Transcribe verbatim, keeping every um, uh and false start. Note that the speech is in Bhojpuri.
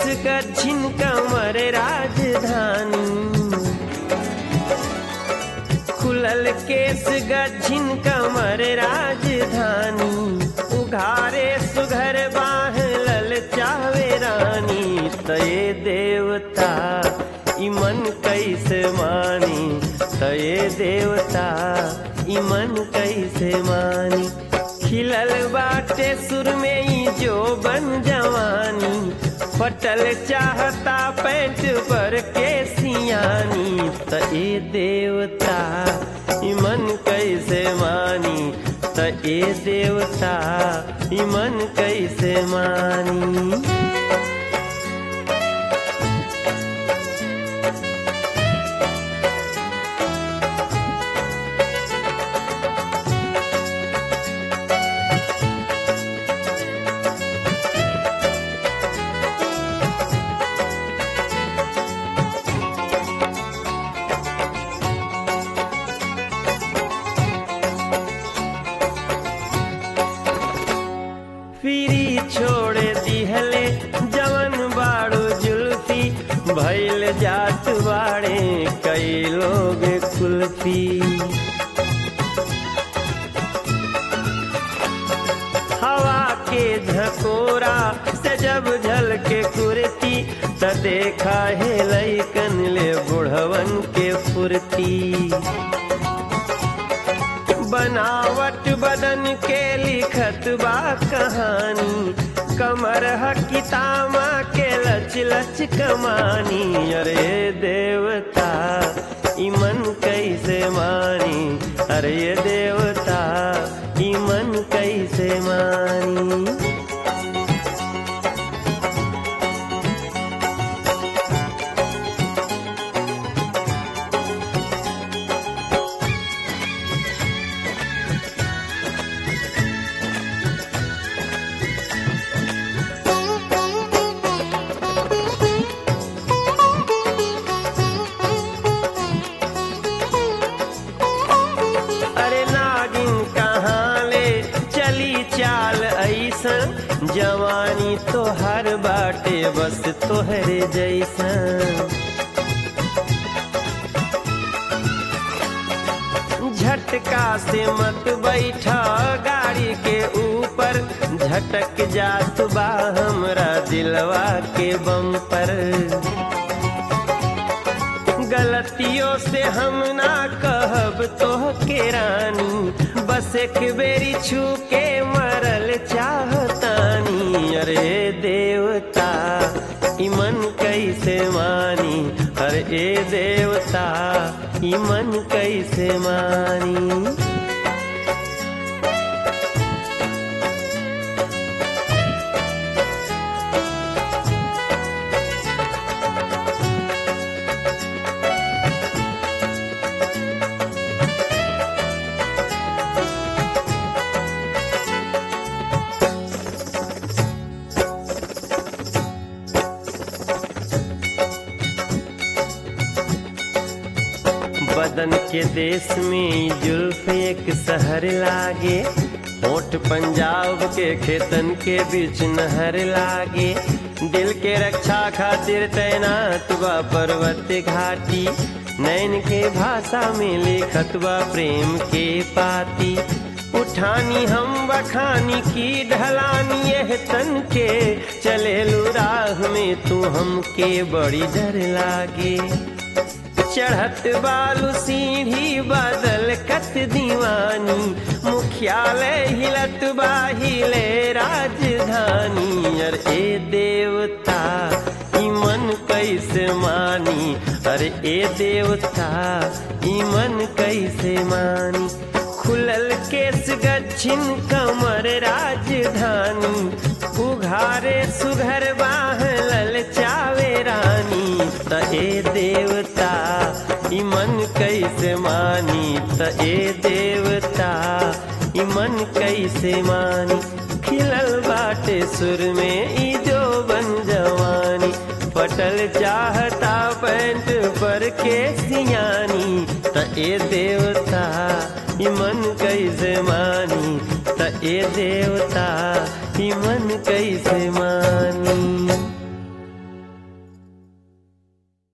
गच्छिन कमर राजधानी, खुलल केस गच्छिन कमर राजधानी, उघारे सुघर बाह ललचावे रानी। तये देवता इमन कैसे मानी, तये देवता इमन कैसे मानी। खिलल बाटे सुर में ही जो बन जवानी, फटल चाहता पैंट पर के सियानी। तये देवता इमन कैसे मानी, तये देवता इमन कैसे मानी। फिरी छोड़ दिहले जवन बाड़ो जुल्फी, भइल जात बाड़े कई लोग कुल्फी। हवा के झकोरा से जब झलके कुर्ती, त देखा है लइकन ले बुढ़वन के फुर्ती। बनावट बदन के लिखत बा कहानी, कमर हकितामा के लच लच कमानी। अरे देवता इमन कैसे मानी, अरे देवता इमन कैसे मानी। जवानी तो हर बाटे बस तोहरे जैसा, झटका से मत बैठा गाड़ी के ऊपर, झटक जात बा हमरा दिलवा के बम्पर। गलतियों से हम ना कहब तोह के रानी, बस एक बेरी छू के मरल चाहतानी। अरे देवता इमन कैसे मानी, अरे ए देवता इमन कैसे मानी। बदन के देश में जुल्फ एक शहर लागे, होठ पंजाब के खेतन के बीच नहर लागे। दिल के रक्षा खातिर तैनात बा पर्वत घाटी, नैन के भाषा में लिखत बा प्रेम के पाती। उठानी हम बखानी की ढलानी यह तन के, चले लू राह में तू हमके बड़ी डर लागे। चढ़त बालू सीढ़ी बादल कत दीवानी, मुख्यालय हिलत बाहिले राजधानी। अरे ए देवता इमन कैसे मानी, अरे ए देवता इमन कैसे मानी। खुलल केस गच्छिन कमर राजधानी, उघारे सुघर बाह ललचावे रानी। त ए देवता इमन कैसे मानी, त ए देवता इमन कैसे मानी। खिलल बाटे सुर में ई जो बन जवानी, पटल चाहता पैंट पर के सियानी। त ए देवता इमन कैसे मानी, त ए देवता इमन कैसे मानी।